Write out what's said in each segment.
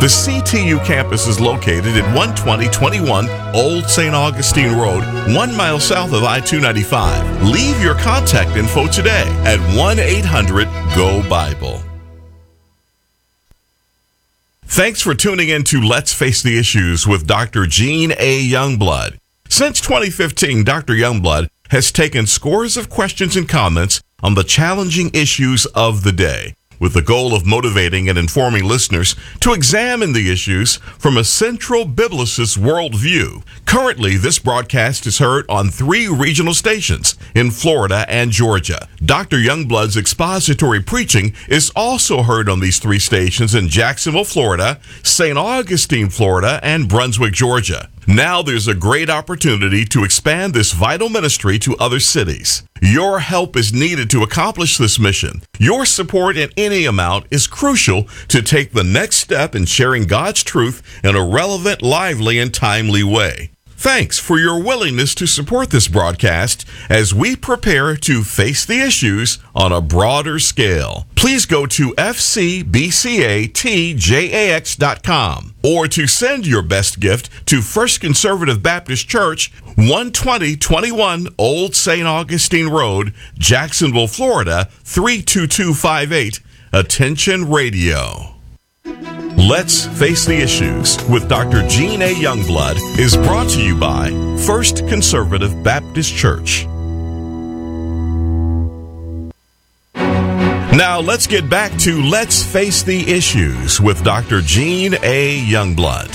The CTU campus is located at 12021 Old St. Augustine Road, 1 mile south of I-295. Leave your contact info today at 1-800-GO-BIBLE. Thanks for tuning in to Let's Face the Issues with Dr. Gene A. Youngblood. Since 2015, Dr. Youngblood has taken scores of questions and comments on the challenging issues of the day, with the goal of motivating and informing listeners to examine the issues from a central biblicist worldview. Currently, this broadcast is heard on 3 regional stations in Florida and Georgia. Dr. Youngblood's expository preaching is also heard on these 3 stations in Jacksonville, Florida, St. Augustine, Florida, and Brunswick, Georgia. Now there's a great opportunity to expand this vital ministry to other cities. Your help is needed to accomplish this mission. Your support in any amount is crucial to take the next step in sharing God's truth in a relevant, lively, and timely way. Thanks for your willingness to support this broadcast as we prepare to face the issues on a broader scale. Please go to fcbcatjax.com or to send your best gift to First Conservative Baptist Church, 12021 Old St. Augustine Road, Jacksonville, Florida, 32258. Attention Radio. Let's Face the Issues with Dr. Gene A. Youngblood is brought to you by First Conservative Baptist Church. Now let's get back to Let's Face the Issues with Dr. Gene A. Youngblood.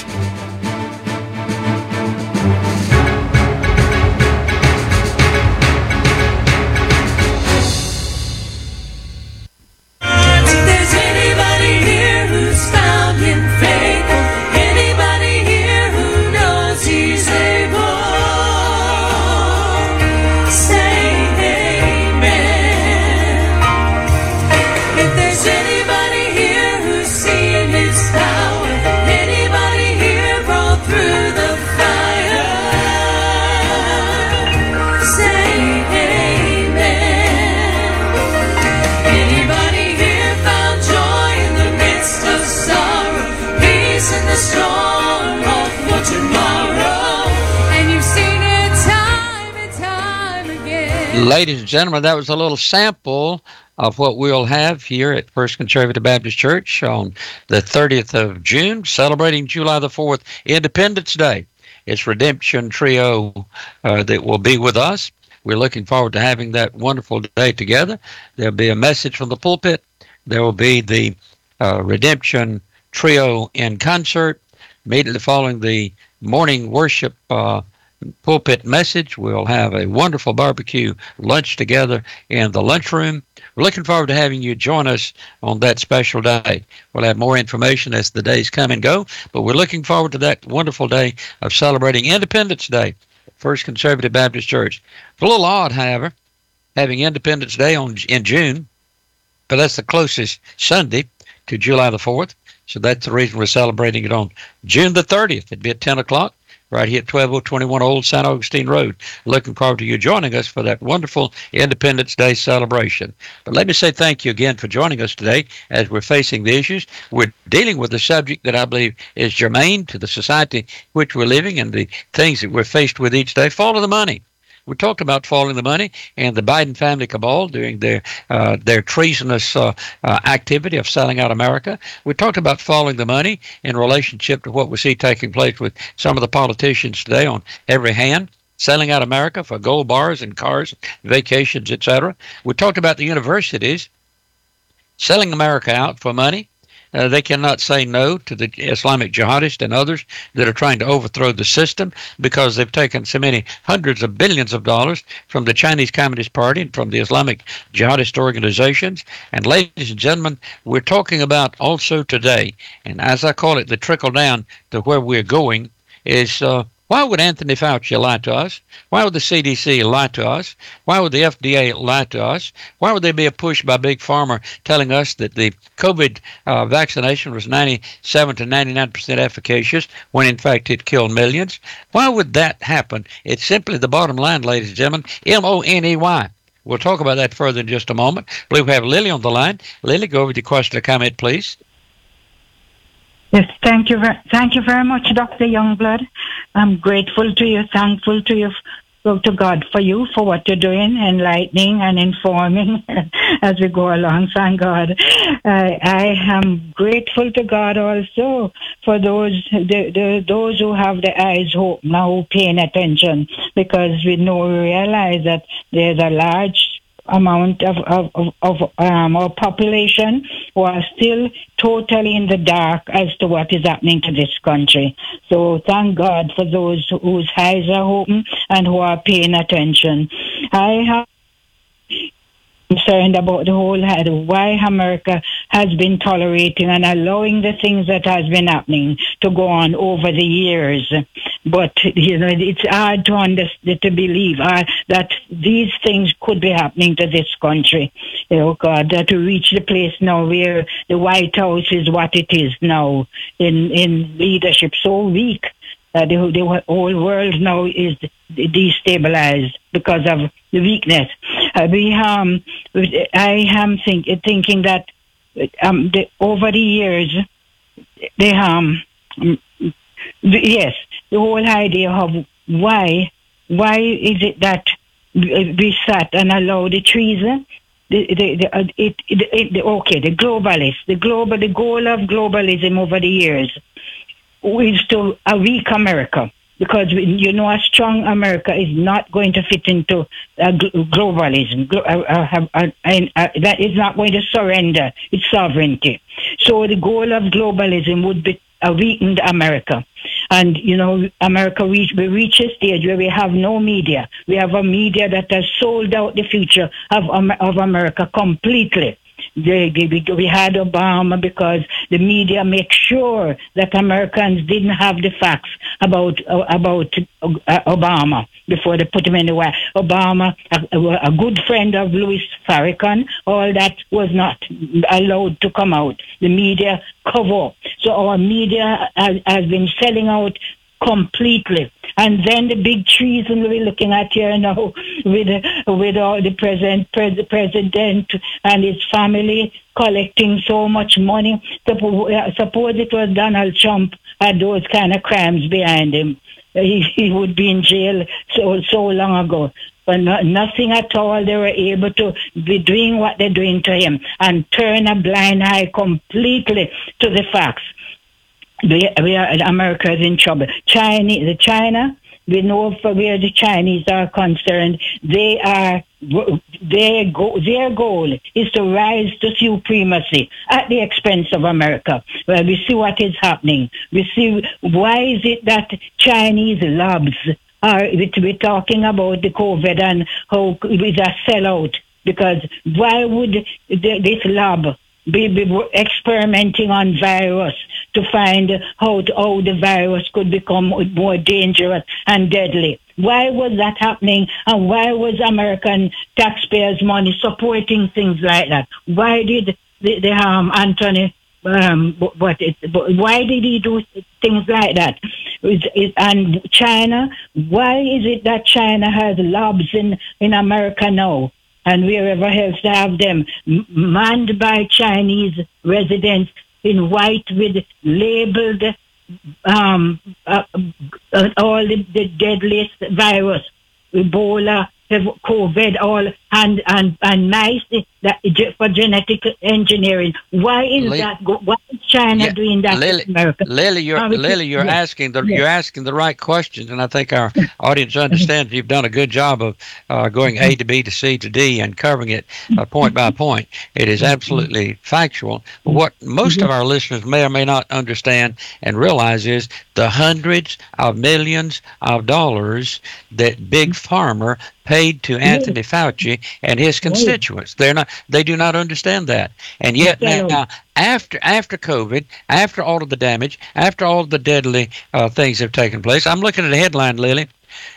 Ladies and gentlemen, that was a little sample of what we'll have here at First Conservative Baptist Church on the 30th of June, celebrating July the 4th, Independence Day. It's Redemption Trio that will be with us. We're looking forward to having that wonderful day together. There'll be a message from the pulpit. There will be the Redemption Trio in concert. Immediately following the morning worship pulpit message, we'll have a wonderful barbecue lunch together in the lunchroom. We're looking forward to having you join us on that special day. We'll have more information as the days come and go, but we're looking forward to that wonderful day of celebrating Independence Day at First Conservative Baptist Church. It's a little odd, however, having Independence Day in June, but that's the closest Sunday to July the 4th, so that's the reason we're celebrating it on June the 30th. It'd be at 10 o'clock. Right here at 12021 Old St. Augustine Road. Looking forward to you joining us for that wonderful Independence Day celebration. But let me say thank you again for joining us today as we're facing the issues. We're dealing with a subject that I believe is germane to the society in which we're living and the things that we're faced with each day. Follow the money. We talked about following the money and the Biden family cabal doing their treasonous activity of selling out America. We talked about following the money in relationship to what we see taking place with some of the politicians today on every hand, selling out America for gold bars and cars, vacations, etc. We talked about the universities selling America out for money. They cannot say no to the Islamic jihadists and others that are trying to overthrow the system because they've taken so many hundreds of billions of dollars from the Chinese Communist Party and from the Islamic jihadist organizations. And ladies and gentlemen, we're talking about also today, and as I call it, the trickle down to where we're going is why would Anthony Fauci lie to us? Why would the CDC lie to us? Why would the FDA lie to us? Why would there be a push by Big Pharma telling us that the COVID vaccination was 97 to 99% efficacious when in fact it killed millions? Why would that happen? It's simply the bottom line, ladies and gentlemen, M-O-N-E-Y. We'll talk about that further in just a moment. I believe we have Lily on the line. Lily, go over with your question or comment, please. Yes, thank you very much, Dr. Youngblood. I'm grateful to you, thankful to you, to God for you, for what you're doing, enlightening and informing as we go along. Thank God. I am grateful to God also for those who have their eyes open now, paying attention, because we realize that there's a large amount of our population who are still totally in the dark as to what is happening to this country. So thank God for those whose eyes are open and who are paying attention. I have concerned about the whole why America has been tolerating and allowing the things that has been happening to go on over the years. But it's hard to believe that these things could be happening to this country. God, that to reach the place now where the White House is what it is now, in leadership so weak. The whole world now is destabilized because of the weakness. I am thinking that over the years, yes, the whole idea of why is it that we sat and allowed the treason? The globalists, the goal of globalism over the years is to a weak America, because a strong America is not going to fit into globalism. That is not going to surrender its sovereignty. So the goal of globalism would be a weakened America. And, America we reach a stage where we have no media. We have a media that has sold out the future of America completely. We had Obama because the media make sure that Americans didn't have the facts about Obama before they put him in the White House. Obama, a good friend of Louis Farrakhan, all that was not allowed to come out. The media cover. So our media has been selling out completely. And then the big treason we're looking at here now with all the president and his family collecting so much money. Suppose it was Donald Trump had those kind of crimes behind him. He would be in jail so long ago. But nothing at all. They were able to be doing what they're doing to him and turn a blind eye completely to the facts. America is in trouble. China, we know for where the Chinese are concerned, their goal is to rise to supremacy at the expense of America. Well, we see what is happening. We see why is it that Chinese labs we're talking about the COVID and how it's a sellout, because why would this lab be experimenting on virus to find how the virus could become more dangerous and deadly? Why was that happening? And why was American taxpayers' money supporting things like that? Why did Anthony? Why did he do things like that? And China, why is it that China has labs in America now? And wherever else they have them, manned by Chinese residents in white with labeled all the deadliest virus, Ebola, COVID, all and nice for genetic engineering. Why is that? Why is China doing that in America? Lily, you're asking the right questions, and I think our audience understands you've done a good job of going A to B to C to D and covering it point by point. It is absolutely factual. But what most of our listeners may or may not understand and realize is the hundreds of millions of dollars that Big Pharma paid to Anthony Fauci and his constituents. They do not understand that. And yet now, after COVID, after all of the damage, after all of the deadly things have taken place, I'm looking at a headline, Lily.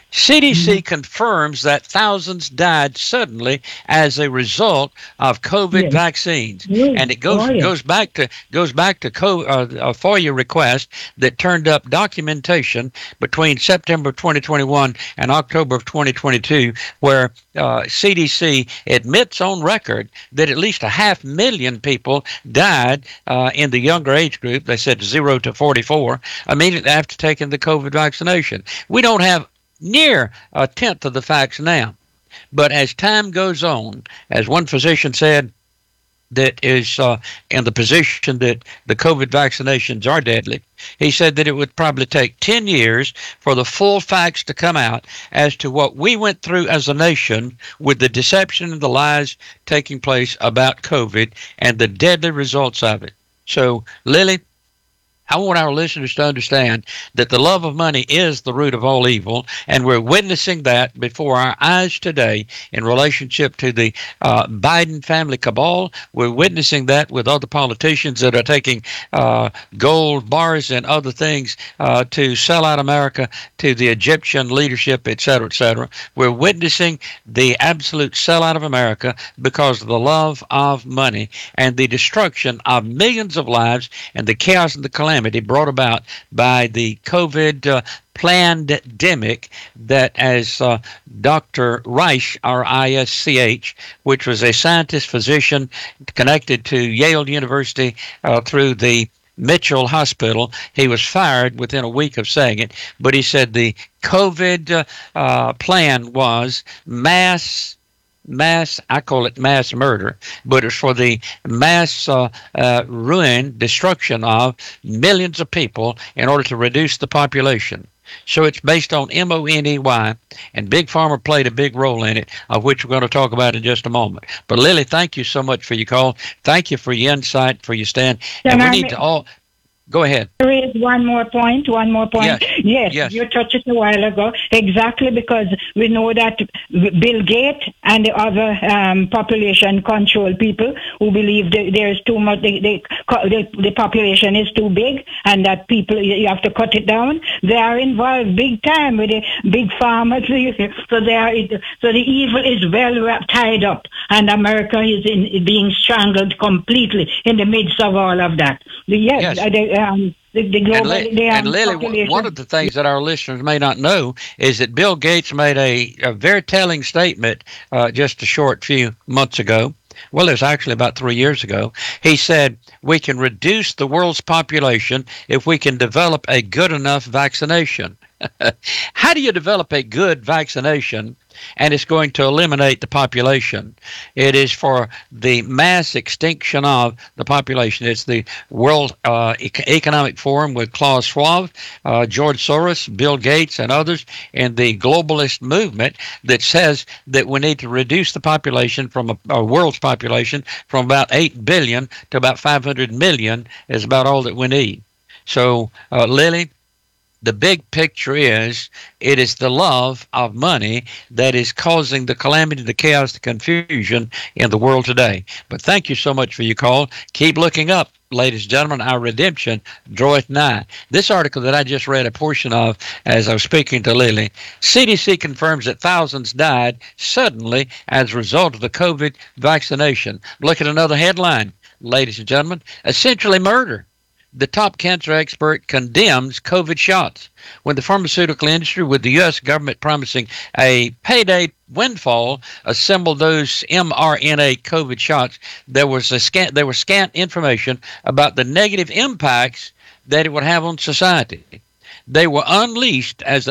CDC confirms that thousands died suddenly as a result of COVID vaccines, and it goes back to a FOIA request that turned up documentation between September 2021 and October of 2022, where CDC admits on record that at least 500,000 people died in the younger age group. They said 0 to 44 immediately after taking the COVID vaccination. We don't have near a tenth of the facts now. But as time goes on, as one physician said that is in the position that the COVID vaccinations are deadly, he said that it would probably take 10 years for the full facts to come out as to what we went through as a nation with the deception and the lies taking place about COVID and the deadly results of it. So, Lily, I want our listeners to understand that the love of money is the root of all evil, and we're witnessing that before our eyes today in relationship to the Biden family cabal. We're witnessing that with other politicians that are taking gold bars and other things to sell out America to the Egyptian leadership, et cetera, et cetera. We're witnessing the absolute sellout of America because of the love of money and the destruction of millions of lives and the chaos and the calamity brought about by the COVID pandemic that, as Dr. Reich, R-I-S-C-H, which was a scientist physician connected to Yale University through the Mitchell Hospital. He was fired within a week of saying it, but he said the COVID plan was I call it mass murder, but it's for the mass ruin, destruction of millions of people in order to reduce the population. So it's based on MONEY, and Big Pharma played a big role in it, of which we're going to talk about in just a moment. But Lily, thank you so much for your call. Thank you for your insight, for your stand. And we need to all... Go ahead. There is one more point. Yes, you touched it a while ago. Exactly, because we know that Bill Gates and the other population control people who believe that there is too much, the population is too big and that people, you have to cut it down. They are involved big time with the big farmers. So the evil is well tied up, and America is being strangled completely in the midst of all of that. Yes. The global, and Lily, one of the things that our listeners may not know is that Bill Gates made a very telling statement just a short few months ago. Well, it was actually about 3 years ago. He said, we can reduce the world's population if we can develop a good enough vaccination. How do you develop a good vaccination and it's going to eliminate the population? It is for the mass extinction of the population. It's the World Economic Forum with Klaus Schwab, George Soros, Bill Gates, and others in the globalist movement that says that we need to reduce the population from a world's population from about 8 billion to about 500 million is about all that we need. So, Lily, the big picture is it is the love of money that is causing the calamity, the chaos, the confusion in the world today. But thank you so much for your call. Keep looking up, ladies and gentlemen. Our redemption draweth nigh. This article that I just read a portion of as I was speaking to Lily, CDC confirms that thousands died suddenly as a result of the COVID vaccination. Look at another headline, ladies and gentlemen. Essentially murder. The top cancer expert condemns COVID shots. When the pharmaceutical industry, with the U.S. government promising a payday windfall, assembled those mRNA COVID shots, there was scant information about the negative impacts that it would have on society. They were unleashed as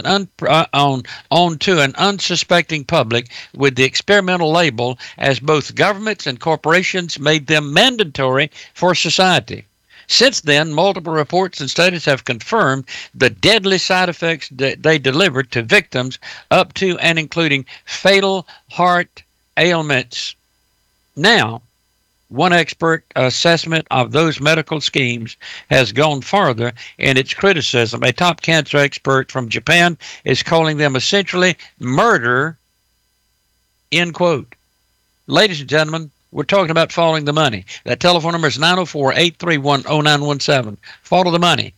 onto an unsuspecting public with the experimental label, as both governments and corporations made them mandatory for society. Since then, multiple reports and studies have confirmed the deadly side effects that they delivered to victims, up to and including fatal heart ailments. Now, one expert assessment of those medical schemes has gone farther in its criticism. A top cancer expert from Japan is calling them essentially murder, end quote. Ladies and gentlemen, We're talking about following the money. That telephone number is 904-831-0917. Follow the money.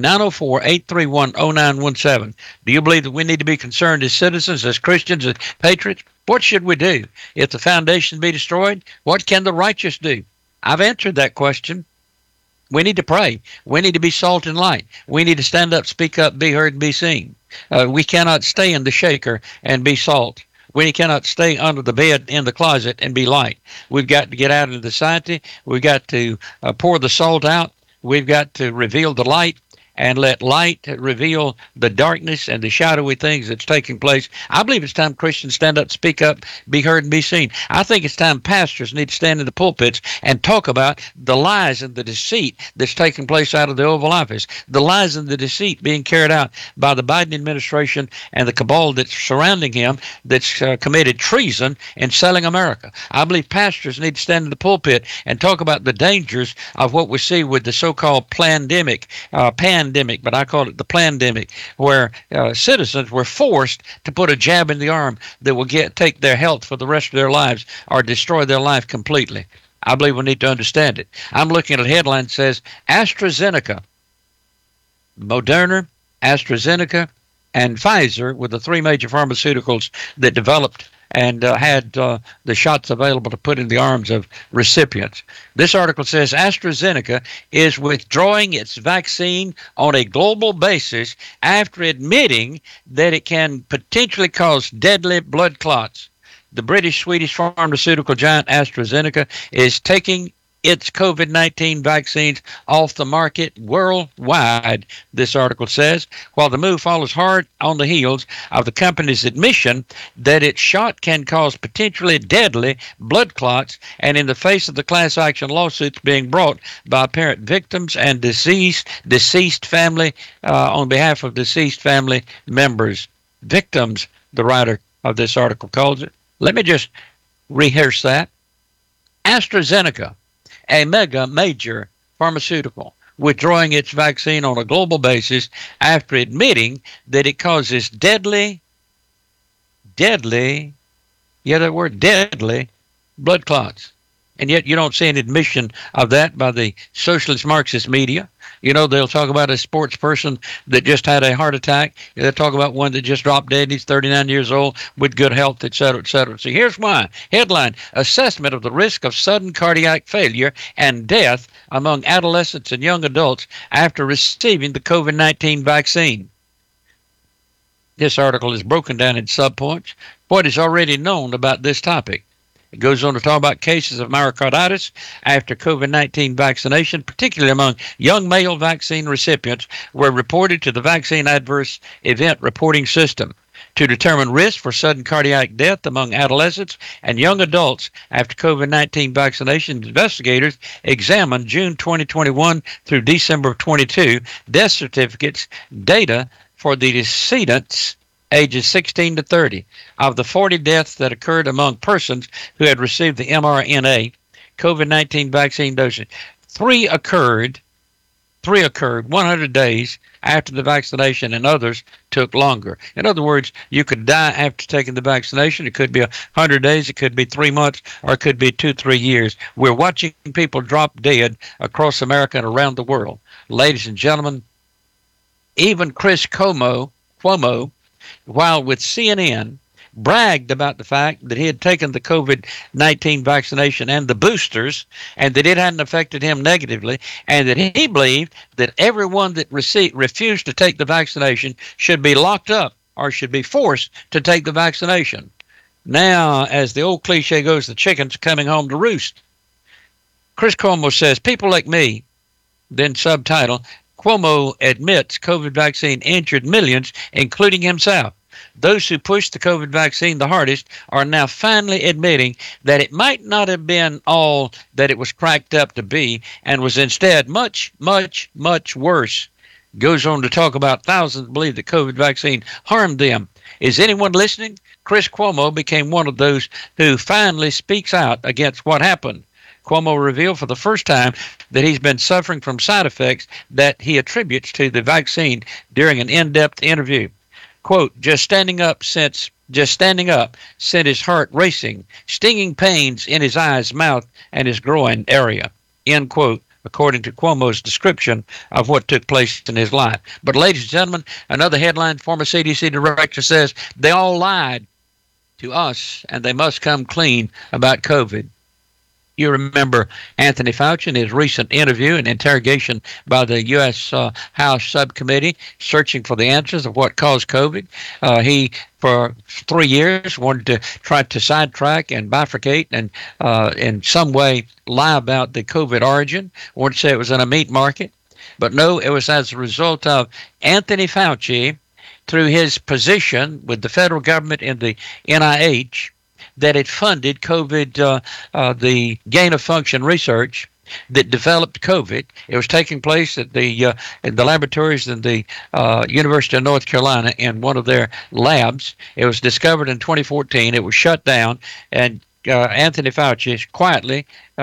904-831-0917. Do you believe that we need to be concerned as citizens, as Christians, as patriots? What should we do? If the foundation be destroyed, what can the righteous do? I've answered that question. We need to pray. We need to be salt and light. We need to stand up, speak up, be heard, and be seen. We cannot stay in the shaker and be salt. We cannot stay under the bed in the closet and be light. We've got to get out into society. We've got to pour the salt out. We've got to reveal the light and let light reveal the darkness and the shadowy things that's taking place. I believe it's time Christians stand up, speak up, be heard, and be seen. I think it's time pastors need to stand in the pulpits and talk about the lies and the deceit that's taking place out of the Oval Office, the lies and the deceit being carried out by the Biden administration and the cabal that's surrounding him that's committed treason in selling America. I believe pastors need to stand in the pulpit and talk about the dangers of what we see with the so-called pandemic, but I call it the plandemic, where citizens were forced to put a jab in the arm that will take their health for the rest of their lives or destroy their life completely. I believe we need to understand it. I'm looking at a headline that says AstraZeneca, Moderna, AstraZeneca, and Pfizer were the three major pharmaceuticals that developed and had the shots available to put in the arms of recipients. This article says AstraZeneca is withdrawing its vaccine on a global basis after admitting that it can potentially cause deadly blood clots. The British-Swedish pharmaceutical giant AstraZeneca is taking its COVID-19 vaccines off the market worldwide, this article says, while the move follows hard on the heels of the company's admission that its shot can cause potentially deadly blood clots, and in the face of the class action lawsuits being brought by apparent victims and deceased family on behalf of deceased family members. Victims, the writer of this article calls it. Let me just rehearse that. AstraZeneca, a major pharmaceutical, withdrawing its vaccine on a global basis after admitting that it causes deadly blood clots. And yet you don't see an admission of that by the socialist Marxist media. You know, they'll talk about a sports person that just had a heart attack. They'll talk about one that just dropped dead. He's 39 years old with good health, et cetera, et cetera. So here's why. Headline, assessment of the risk of sudden cardiac failure and death among adolescents and young adults after receiving the COVID-19 vaccine. This article is broken down in subpoints. What is already known about this topic? It goes on to talk about cases of myocarditis after COVID-19 vaccination, particularly among young male vaccine recipients, were reported to the Vaccine Adverse Event Reporting System. To determine risk for sudden cardiac death among adolescents and young adults after COVID-19 vaccination, investigators examined June 2021 through December of 22 death certificates data for the decedents ages 16 to 30. Of the 40 deaths that occurred among persons who had received the mRNA COVID-19 vaccine dosage, three occurred 100 days after the vaccination, and others took longer. In other words, you could die after taking the vaccination. It could be 100 days, it could be 3 months, or it could be 2-3 years. We're watching people drop dead across America and around the world. Ladies and gentlemen, even Chris Cuomo, while with CNN, bragged about the fact that he had taken the COVID-19 vaccination and the boosters, and that it hadn't affected him negatively, and that he believed that everyone that refused to take the vaccination should be locked up or should be forced to take the vaccination. Now, as the old cliche goes, the chicken's coming home to roost. Chris Cuomo says, people like me, then subtitle, Cuomo admits COVID vaccine injured millions, including himself. Those who pushed the COVID vaccine the hardest are now finally admitting that it might not have been all that it was cracked up to be, and was instead much, much, much worse. Goes on to talk about thousands believe the COVID vaccine harmed them. Is anyone listening? Chris Cuomo became one of those who finally speaks out against what happened. Cuomo revealed for the first time that he's been suffering from side effects that he attributes to the vaccine during an in-depth interview. Quote, just standing up since just standing up, sent his heart racing, stinging pains in his eyes, mouth, and his groin area. End quote, according to Cuomo's description of what took place in his life. But ladies and gentlemen, another headline, former CDC director says they all lied to us and they must come clean about COVID. You remember Anthony Fauci in his recent interview and interrogation by the U.S. House subcommittee searching for the answers of what caused COVID. He, for 3 years, wanted to try to sidetrack and bifurcate and in some way lie about the COVID origin, wanted to say it was in a meat market. But no, it was as a result of Anthony Fauci, through his position with the federal government in the NIH, that it funded COVID, the gain of function research that developed COVID. It was taking place at the in the laboratories in the University of North Carolina in one of their labs. It was discovered in 2014. It was shut down, and Anthony Fauci quietly,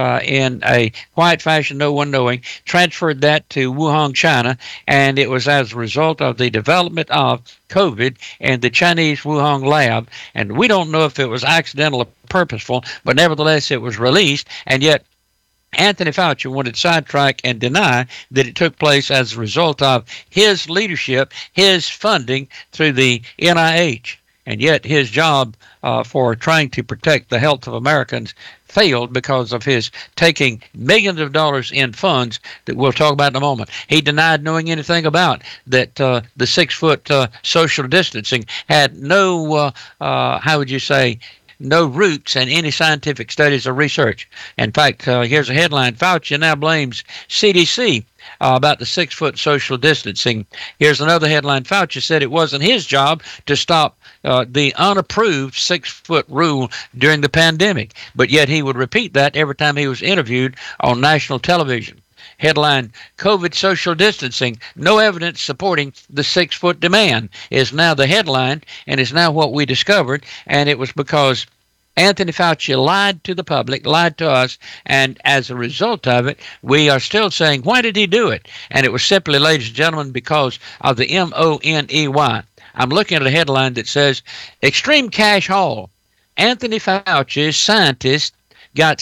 in a quiet fashion, no one knowing, transferred that to Wuhan, China, and it was as a result of the development of COVID in the Chinese Wuhan lab, and we don't know if it was accidental or purposeful, but nevertheless it was released, and yet Anthony Fauci wanted to sidetrack and deny that it took place as a result of his leadership, his funding through the NIH. And yet his job for trying to protect the health of Americans failed because of his taking millions of dollars in funds that we'll talk about in a moment. He denied knowing anything about that. The 6 foot social distancing had no, how would you say, no roots in any scientific studies or research. In fact, here's a headline: Fauci now blames CDC about the 6 foot social distancing. Here's another headline: Fauci said it wasn't his job to stop the unapproved 6 foot rule during the pandemic, but yet he would repeat that every time he was interviewed on national television. Headline: COVID social distancing, no evidence supporting the 6 foot demand, is now the headline, and is now what we discovered. And it was because Anthony Fauci lied to the public, lied to us, and as a result of it, we are still saying, why did he do it? And it was simply, ladies and gentlemen, because of the MONEY. I'm looking at a headline that says, Extreme Cash Haul. Anthony Fauci's scientists got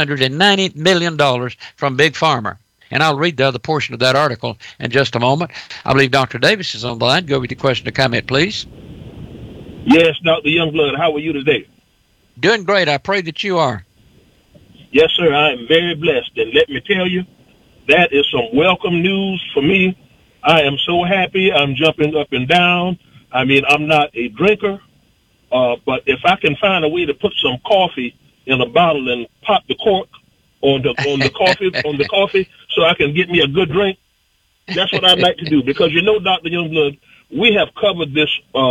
$690 million from Big Pharma. And I'll read the other portion of that article in just a moment. I believe Dr. Davis is on the line. Go with your question or comment, please. Yes, Dr. Youngblood, how are you today? Doing great. I pray that you are. Yes, sir. I am very blessed. And let me tell you, that is some welcome news for me. I am so happy. I'm jumping up and down. I mean, I'm not a drinker, but if I can find a way to put some coffee in a bottle and pop the cork on the coffee so I can get me a good drink, that's what I'd like to do. Because you know, Dr. Youngblood, we have covered this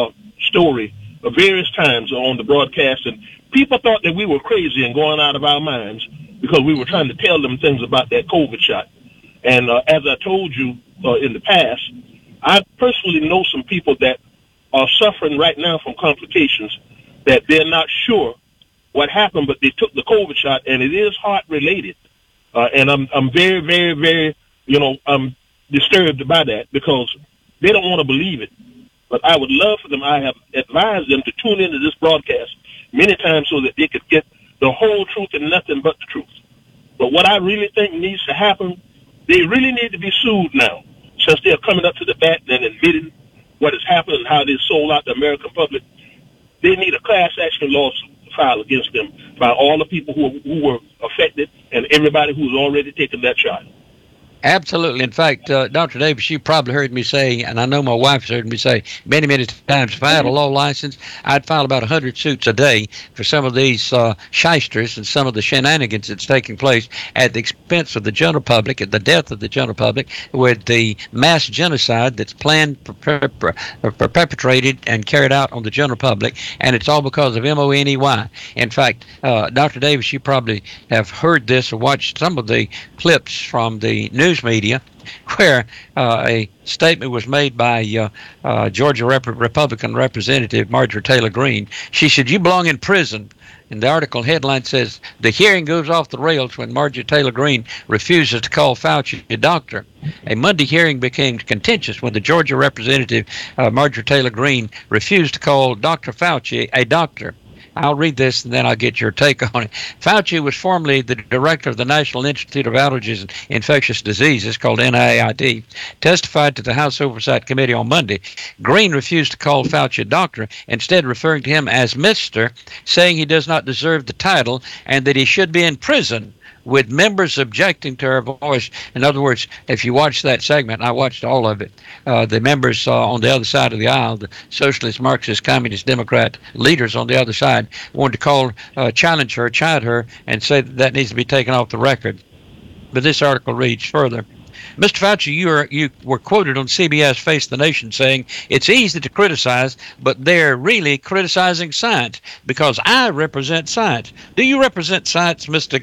story various times on the broadcast, and people thought that we were crazy and going out of our minds because we were trying to tell them things about that COVID shot. And as I told you in the past, I personally know some people that are suffering right now from complications that they're not sure what happened, but they took the COVID shot, and it is heart related. And I'm very, very, very, I'm disturbed by that because they don't want to believe it. But I would love for them, I have advised them to tune into this broadcast many times so that they could get the whole truth and nothing but the truth. But what I really think needs to happen, they really need to be sued now, since they're coming up to the bat and admitting what has happened and how they sold out the American public. They need a class action lawsuit filed against them by all the people who were affected and everybody who's already taken that shot. Absolutely. In fact, Dr. Davis, you probably heard me say, and I know my wife's heard me say many, many times, if I had a law license, I'd file about 100 suits a day for some of these shysters and some of the shenanigans that's taking place at the expense of the general public, at the death of the general public, with the mass genocide that's planned, perpetrated, and carried out on the general public, and it's all because of MONEY. In fact, Dr. Davis, you probably have heard this or watched some of the clips from the news media where a statement was made by Georgia Republican Representative Marjorie Taylor Greene. She said, you belong in prison And the article headline says, "The hearing goes off the rails when Marjorie Taylor Greene refuses to call Fauci a doctor." A Monday hearing became contentious when the Georgia representative, Marjorie Taylor Greene, refused to call Dr. Fauci a doctor. I'll read this and then I'll get your take on it. Fauci was formerly the director of the National Institute of Allergies and Infectious Diseases, called NIAID, testified to the House Oversight Committee on Monday. Greene refused to call Fauci a doctor, instead referring to him as Mr., saying he does not deserve the title and that he should be in prison, with members objecting to her voice. In other words, if you watch that segment, I watched all of it, the members on the other side of the aisle, the Socialist, Marxist, Communist, Democrat leaders on the other side, wanted to call, challenge her, chide her, and say that needs to be taken off the record. But this article reads further. Mr. Fauci, you were quoted on CBS Face the Nation saying, "It's easy to criticize, but they're really criticizing science because I represent science." Do you represent science, Mr.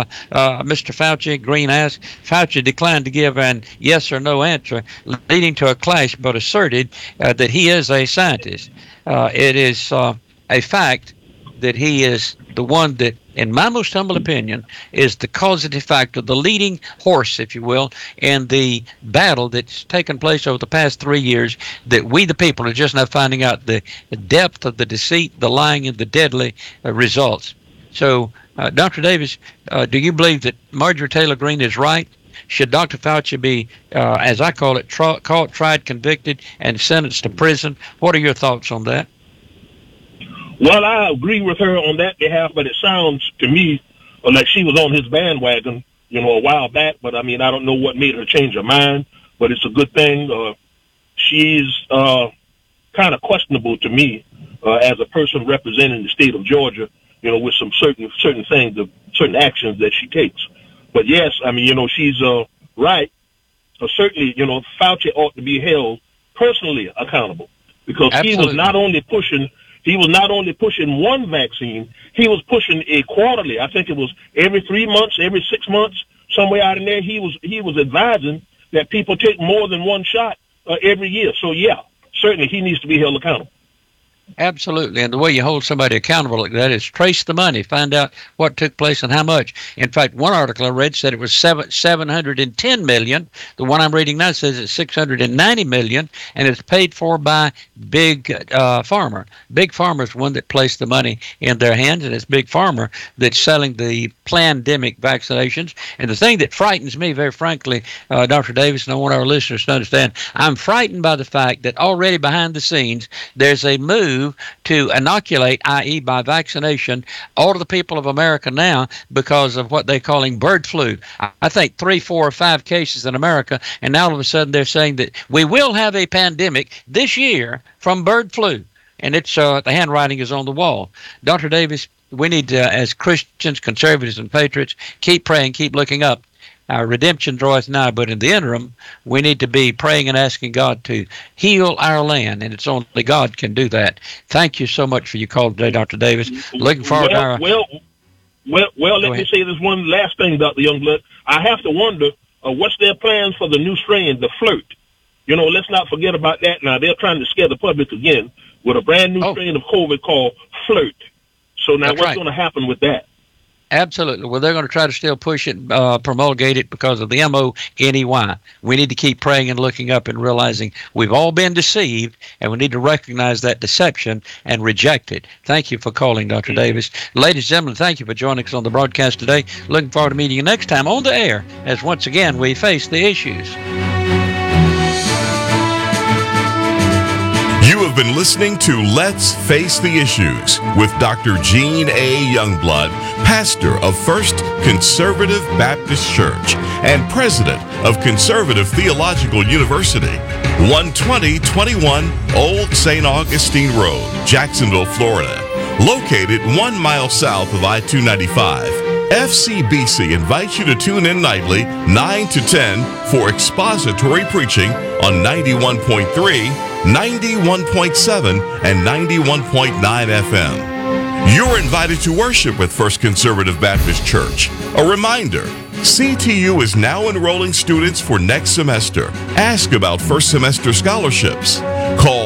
Fauci? Greene asked. Fauci declined to give an yes or no answer, leading to a clash, but asserted that he is a scientist. It is a fact that he is the one that, in my most humble opinion, is the causative factor, the leading horse, if you will, in the battle that's taken place over the past 3 years, that we the people are just now finding out the depth of the deceit, the lying, and the deadly results. So, Dr. Davis, do you believe that Marjorie Taylor Greene is right? Should Dr. Fauci be, as I call it, caught, tried, convicted, and sentenced to prison? What are your thoughts on that? Well, I agree with her on that behalf, but it sounds to me like she was on his bandwagon, a while back. But, I don't know what made her change her mind, but it's a good thing. She's kind of questionable to me as a person representing the state of Georgia, with some certain things, certain actions that she takes. But, yes, she's right. Certainly, Fauci ought to be held personally accountable because Absolutely. He was not only pushing one vaccine, he was pushing it quarterly. I think it was every 3 months, every 6 months, somewhere out in there. He was advising that people take more than one shot every year. So, yeah, certainly he needs to be held accountable. Absolutely. And the way you hold somebody accountable like that is trace the money, find out what took place and how much. In fact, one article I read said it was $710 million. The one I'm reading now says it's $690 million, and it's paid for by Big Pharma. Big Pharma is one that placed the money in their hands, and it's Big Pharma that's selling the pandemic vaccinations. And the thing that frightens me, very frankly, Dr. Davis, and I want our listeners to understand, I'm frightened by the fact that already behind the scenes, there's a move to inoculate, i.e. by vaccination, all of the people of America now because of what they're calling bird flu. I think 3, 4, or 5 cases in America, and now all of a sudden they're saying that we will have a pandemic this year from bird flu. And it's the handwriting is on the wall. Dr. Davis, we need to, as Christians, conservatives, and patriots, keep praying, keep looking up. Our redemption draweth nigh, but in the interim, we need to be praying and asking God to heal our land, and it's only God can do that. Thank you so much for your call today, Dr. Davis. Looking forward to our... Well, let me say this one last thing, Dr. Youngblood. I have to wonder, what's their plans for the new strain, the flirt? Let's not forget about that now. They're trying to scare the public again with a brand new strain of COVID called flirt. So now what's going to happen with that? Absolutely. Well, they're going to try to still push it, promulgate it because of the MONEY. We need to keep praying and looking up and realizing we've all been deceived, and we need to recognize that deception and reject it. Thank you for calling, Dr. Davis. Ladies and gentlemen, thank you for joining us on the broadcast today. Looking forward to meeting you next time on the air as once again we face the issues. You have been listening to Let's Face the Issues with Dr. Gene A. Youngblood, pastor of First Conservative Baptist Church and president of Conservative Theological University, 12021 Old St. Augustine Road, Jacksonville, Florida. Located 1 mile south of I-295, FCBC invites you to tune in nightly 9 to 10 for expository preaching on 91.3, 91.7, and 91.9 FM. You're invited to worship with First Conservative Baptist Church. A reminder, CTU is now enrolling students for next semester. Ask about first semester scholarships. Call